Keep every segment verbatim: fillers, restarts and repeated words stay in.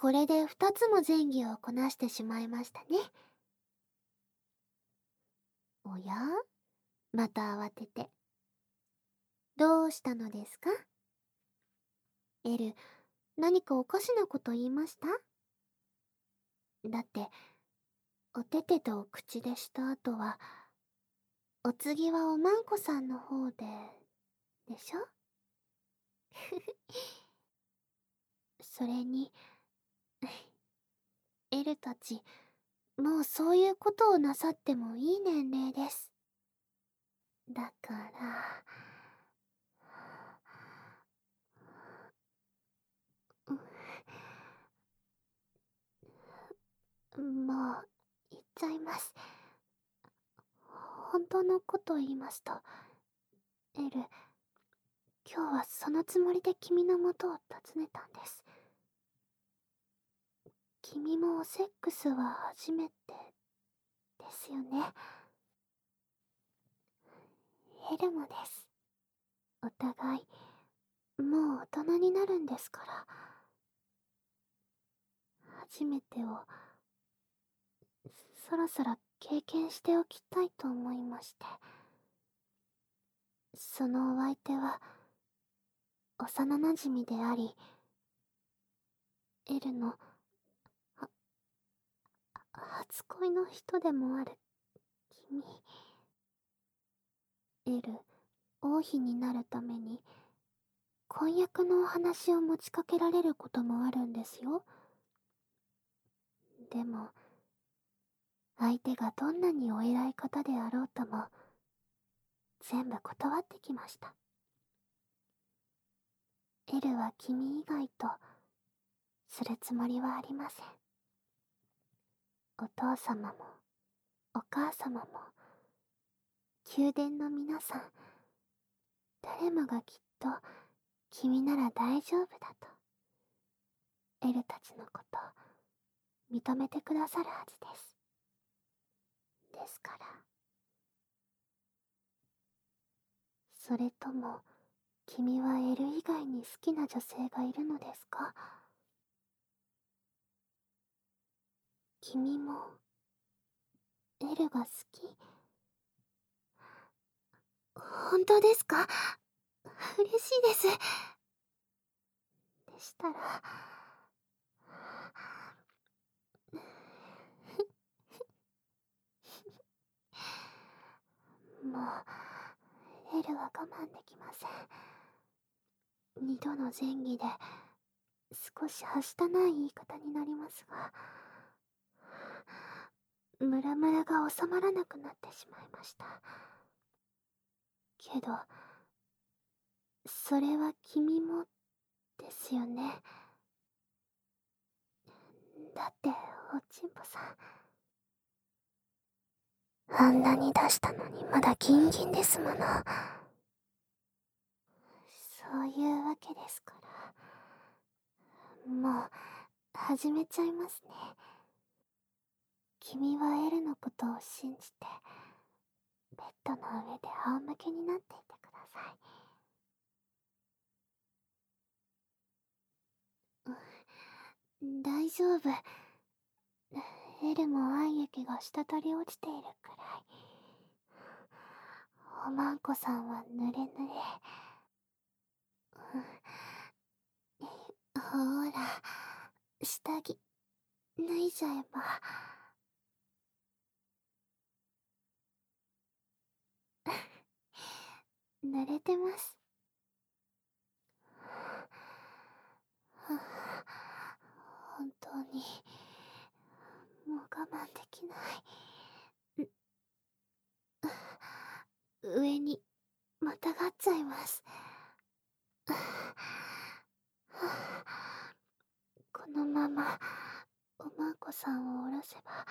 これで二つも前儀をこなしてしまいましたね。おや？また慌てて。どうしたのですか？エル、何かおかしなこと言いました？だって、おててと口でした後は、お次はおまんこさんの方で、でしょ？それに、エルたち、もうそういうことをなさってもいい年齢です。だから、もう、言っちゃいます。本当のことを言いますと、エル、今日はそのつもりで君のもとを訪ねたんです。君もおセックスは初めて、ですよね。エルもです。お互い、もう大人になるんですから。初めてを、そろそろ経験しておきたいと思いまして。そのお相手は、幼なじみであり、エルの、は、初恋の人でもある、君。エル、王妃になるために、婚約のお話を持ちかけられることもあるんですよ。でも、相手がどんなにお偉い方であろうとも、全部断ってきました。エルは君以外と、するつもりはありません。お父様も、お母様も、宮殿の皆さん、誰もがきっと、君なら大丈夫だと、エルたちのこと、認めてくださるはずです。ですから。それとも、君はエル以外に好きな女性がいるのですか？君も、エルが好き？本当ですか？嬉しいです。でしたら、もう、エルは我慢できません。二度の前儀で、少しはしたない言い方になりますが、ムラムラが収まらなくなってしまいました。けど、それは君も、ですよね。だって、おちんぽさん。あんなに出したのにまだギンギンですもの。そういうわけですから。もう、始めちゃいますね。君はエルのことを信じて、ベッドの上で仰向けになっていてください。大丈夫。エルも愛液が滴り落ちているくらい。おまんこさんはぬれぬれ。ほら、下着、脱いじゃえば。濡れてます。本当に、もう我慢できない。上に、またがっちゃいます。このまま、おまんこさんを下ろせば、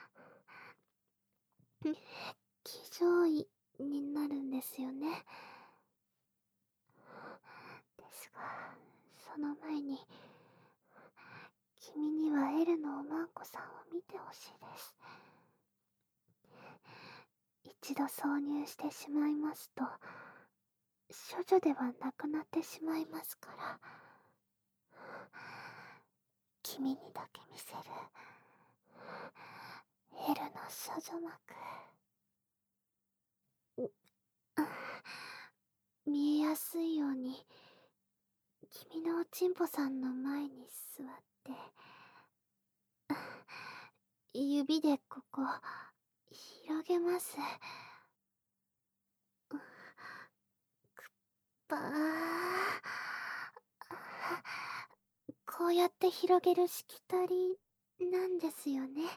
騎乗位になるんですよね。ですが、その前に、君にはエルのおまんこさんを見てほしいです。一度挿入してしまいますと、処女ではなくなってしまいますから。 君にだけ見せるエルの少女膜。見えやすいように君のおちんぽさんの前に座って指でここ広げます。くっばー。こうやって広げるしきたりなんですよね。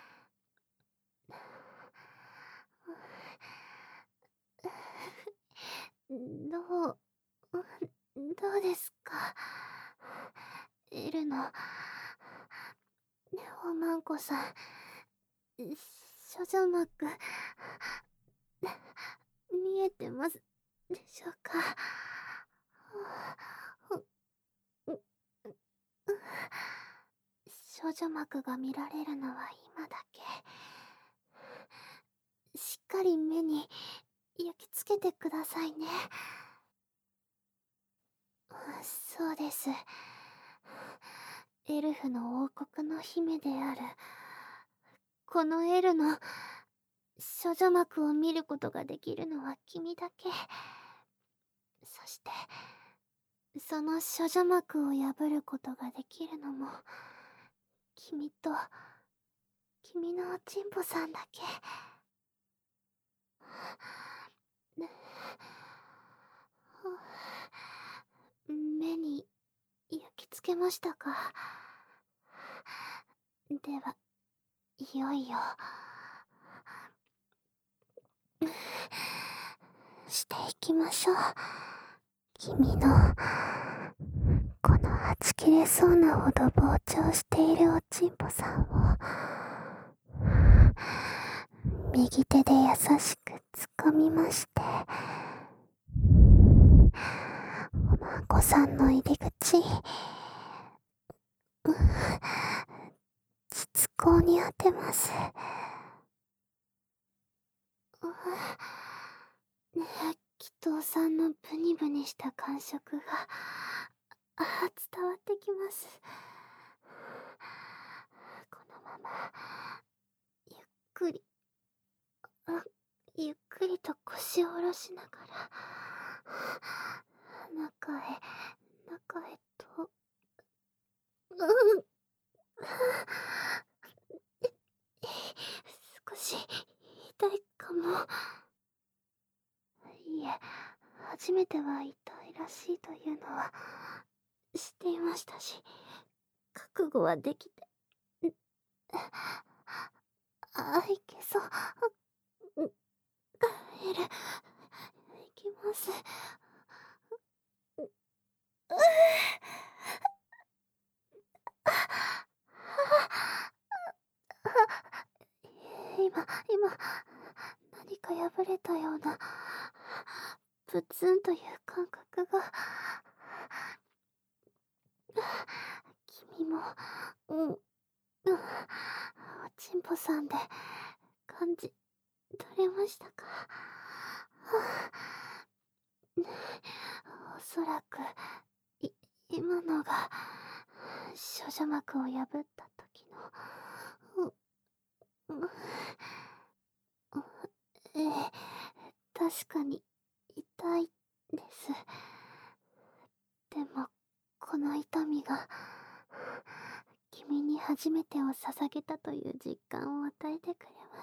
どう、どうですか、エルのおまんこさん、少女膜見えてますでしょうか。少女膜が見られるのは今だけ。しっかり目に焼き付けてくださいね。そうです。エルフの王国の姫であるこのエルの少女膜を見ることができるのは君だけ。そしてその少女膜を破ることができるのも君と君のおちんぽさんだけ。目に焼き付けましたか。では、いよいよしていきましょう。君のこのはち切れそうなほど膨張しているおちんぽさんを右手で優しく掴みまして、おまんこさんの入り口、膣口に当てます。ねえ、祈祷さんのブニブニした感触があ伝わってきます。このままゆっくりあゆっくりと腰を下ろしながら中へ中へと、うん少し痛いかも。いえ、初めては痛いらしいというのは知っていましたし、覚悟はできて。あ、いけそう。エル、いきます。今、今、何か破れたような、プツンという感覚が。君も、うん、うん、おちんぽさんで感じ取れましたか。おそらく、い、今のが、少女膜を破った時の、う、う、ええ、確かに、痛いです。でも、この痛みが、君に初めてを捧げたという実感を与えてくれます。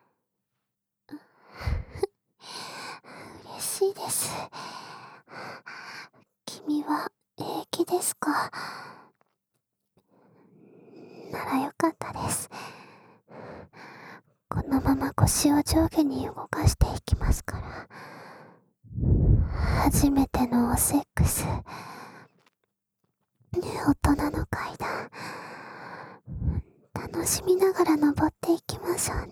嬉しいです。君は平気ですか。ならよかったです。このまま腰を上下に動かしていきますから。初めてのおセックス、大人の階段、楽しみながら登っていきましょうね。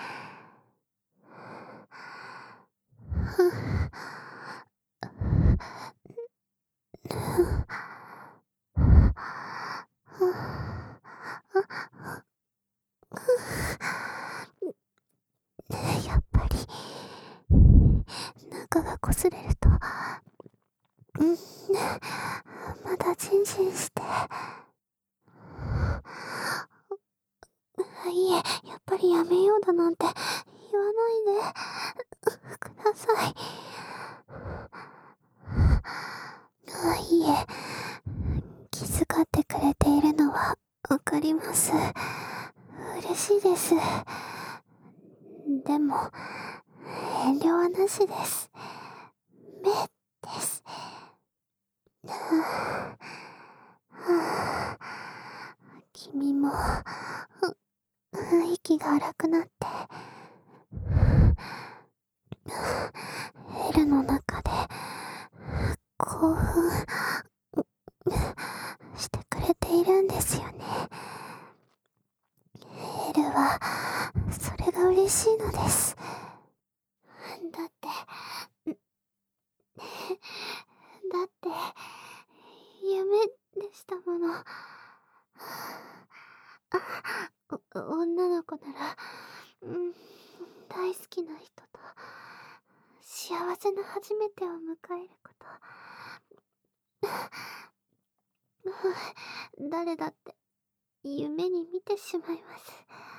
やっぱり中が擦れると、うん、まだジンジンして。 やっぱりやめようだなんて言わないでください。あ、いいえ、気遣ってくれているのはわかります。嬉しいです。でも、遠慮はなしです。目です。はあはあ、君も、息が荒くなって、エルの中で興奮してくれているんですよね。エルはそれが嬉しいのです。だってだって夢でしたもの。あ、お女の子なら、うん、大好きな人と幸せな初めてを迎えること。誰だって夢に見てしまいます。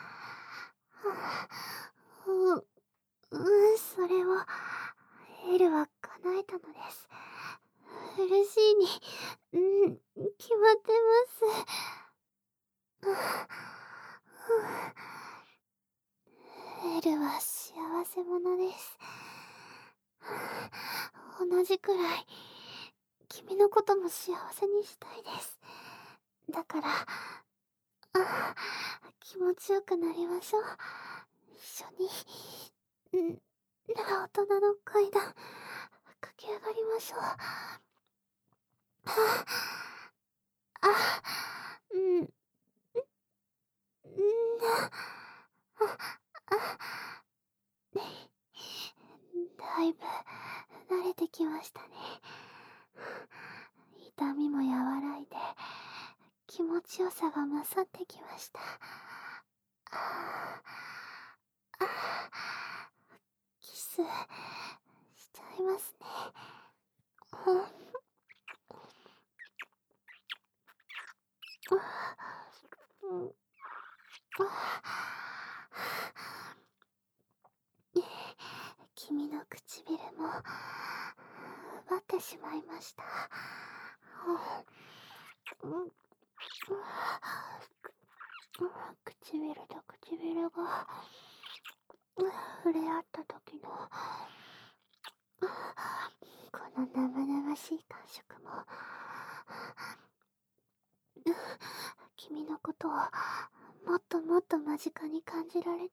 うん、うん、それをエルは叶えたのです。嬉しいに、うん、決まってます。エルは幸せ者です。同じくらい君のことも幸せにしたいです。だから、あ、気持ちよくなりましょう。一緒に、ん、大人の階段駆け上がりましょう。あ、あ、うん、ん、ん、あ、あ、だいぶ慣れてきましたね。痛みも和らいで気持ちよさが勝ってきました。ああ、キスしちゃいますね。君の唇も奪ってしまいました。唇と唇が触れ合った時のこの生々しい感触も、君のことをもっともっと間近に感じられて、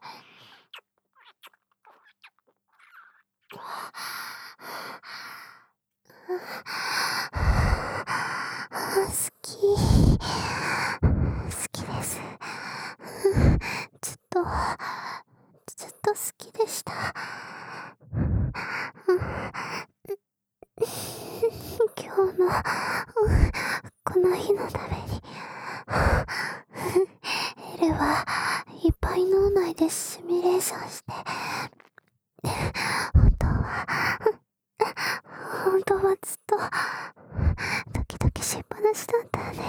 好き好きです。ずっとずっと好きでした。今日のこの日のためにエルはいっぱい脳内でシミュレーションして、本当は本当はずっとドキドキしっぱなしだったんです。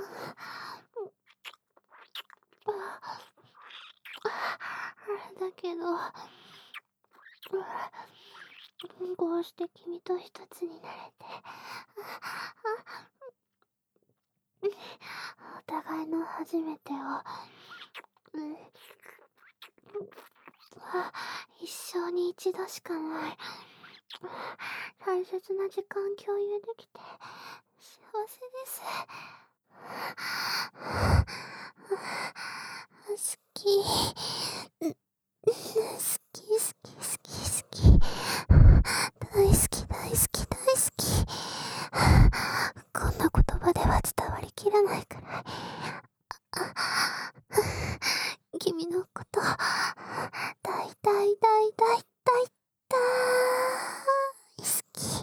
だけどこうして君と一つになれて、お互いの初めてを、うん、一生に一度しかない大切な時間共有できて幸せです。好き好き好き好き好き大好き大好き大好き。こんな言葉では伝わりきらないくらい君のこと大大大大大大好き。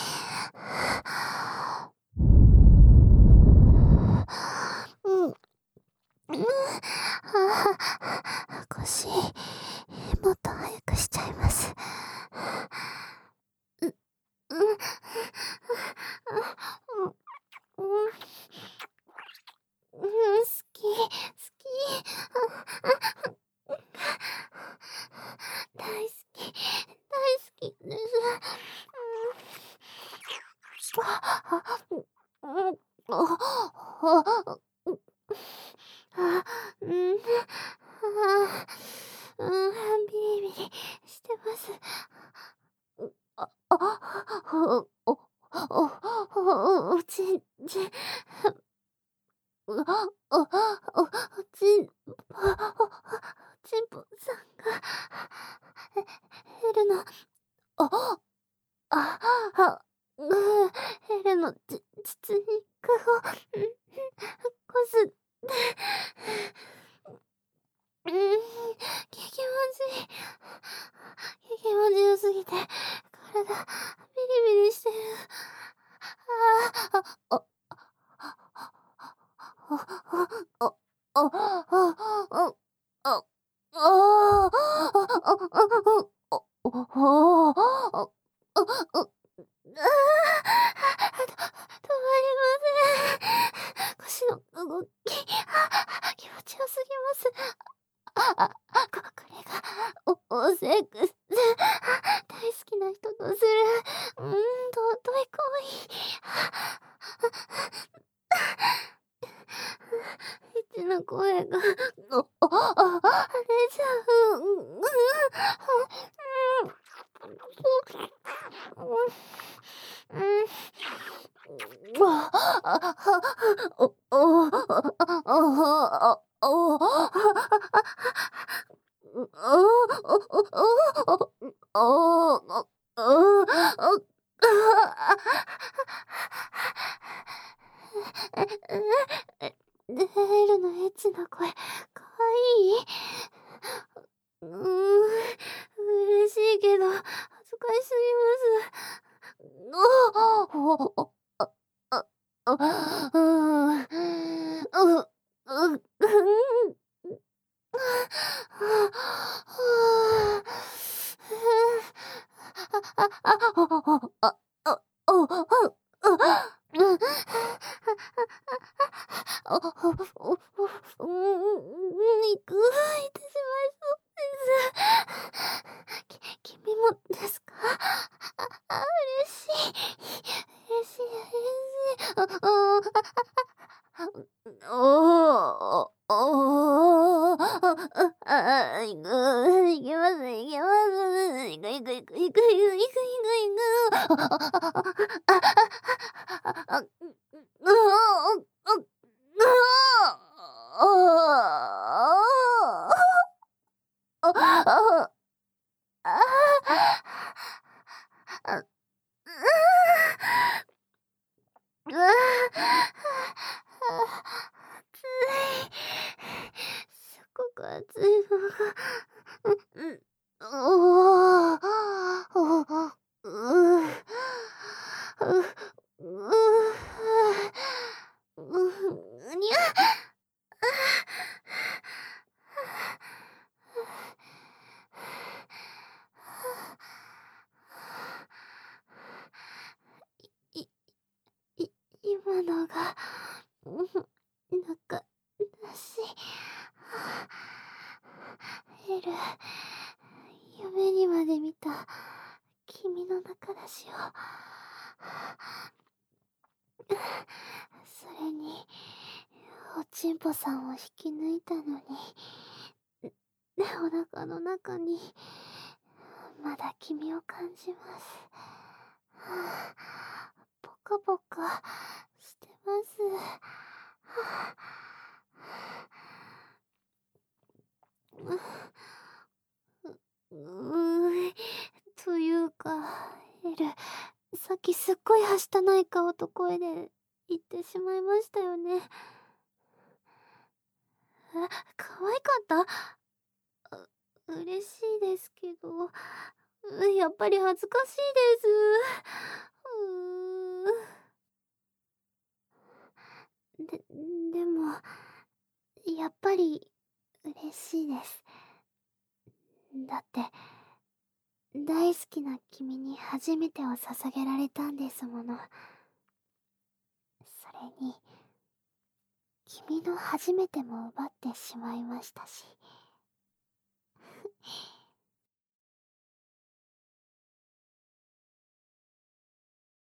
うん、ああ、腰もっと早くしちゃいます。う、うん、うん、うん、好き好き。 あ、あ、うあ、うん、ああ、うん、ビリビリしてます。うあ、あ、おおおおおちんちん、うあ、おおおちんぽおちんぽさんが、えヘルの、ああ、あ、うヘルのち膣肉を、うん、こすって、うん、気気持ちいい。気気持ちよすぎて、体、ビリビリしてる。ああ、あ、あ、あ、あ、あ、あ、あ、あ、止まりません。腰の動き、気持ちよすぎます。あ、あ、ここれが、おおセックス。大好きな人とする、うーん、尊い行為。エッチな声が、おおあ、出ちゃう。うん、うん、うん、うん。わあ、おお、あ、おお、う、ああ、おお、おお、お、お、あ、え、え、デールのエッチな声、かわいい？うーん、嬉しいけど、恥ずかしすぎます。ああ、あ、あ、あ、あ、うーん、う、う、うん。肉が入ってしまいそうです。き君もですか？あ、あ、嬉しい。嬉しい嬉しい。あ、ああ、おお、おお、あ、あ、いく、いけますいけます。いくいくいくいくいくいくいくいく。あ、あ、あ、あ、う、う、お、お、お、ああ、ああ、あ、うわ、暑い。すごく暑いのが、うん、おお、おお、うう、う、う、うにゃ。いい今のが、うん、なんか、だし、ヘル、夢にまで見た君の中出しを、それに、おちんぽさんを引き抜いたのに、お腹の中に、まだ君を感じます。はあ、ポカポカしてます。はあ、う、うーん、というか、エル、さっきすっごいはしたない顔と声で言ってしまいましたよね。え、可愛かった？う嬉しいですけど、うん、やっぱり恥ずかしいです。うーん。ででも、やっぱり嬉しいです。だって、大好きな君に初めてを捧げられたんですもの。それに、君の初めても奪ってしまいましたし。